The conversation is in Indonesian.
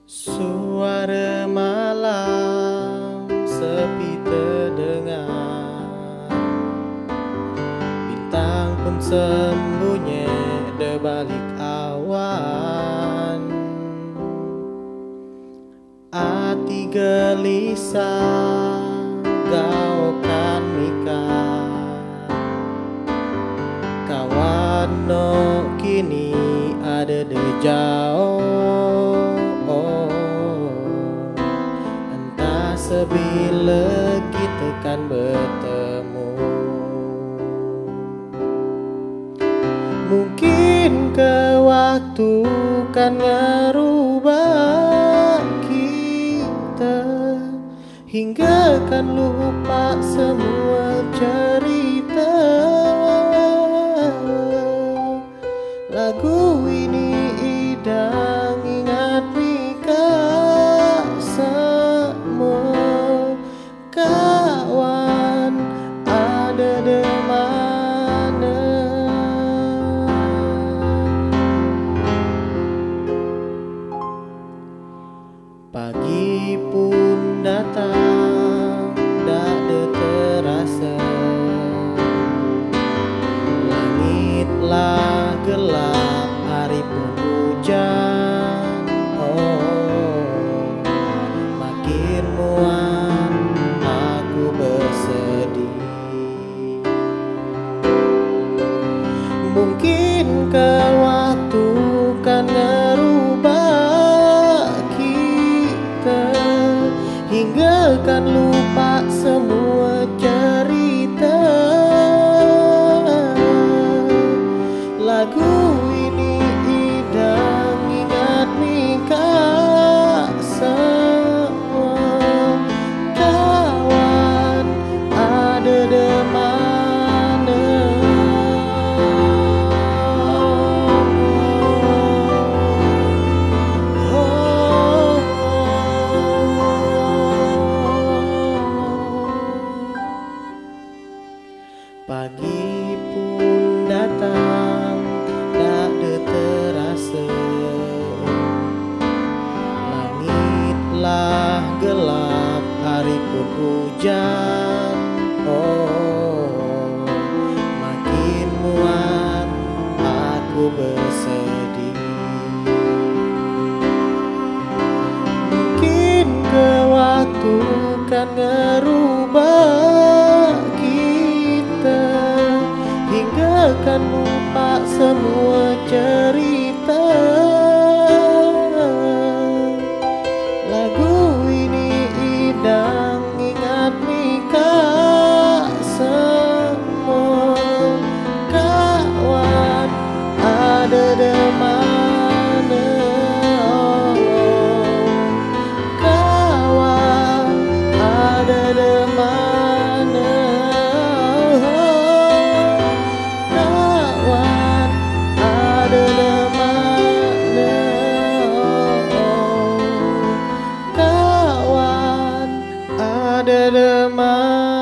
Suara malam sepi terdengar, bintang pun sembunyi di balik awan. Hati gelisah gaukan mikir, kawan no kini ada di jauh. Entah sebila kita kan bertemu. Mungkin ke waktu kan ngerubah kita, hingga kan lupa semua cerita. Lagu ini idang ingat mika semua kawan ada di mana. Pagi pun datang, tak ada terasa. Langitlah gelap, hari pun hujan. Makin muak aku bersedih. Mungkin ke waktu kan ngerubah kita, hingga kan lupa semua cerita. Lagu ini idang ingat mika semua kawan ada di mana. Pagi pun datang, tak ada terasa. Langitlah gelap, hari pun hujan. Makin muak aku bersedih. Mungkin ke waktu kan ngerubah kita, hingga kan lupa semua cerita. Lagu ini idang ingat mika semua kawan ada di mana. Kawan ada di mana. Kawan ada di mana. Kawan ada di mana.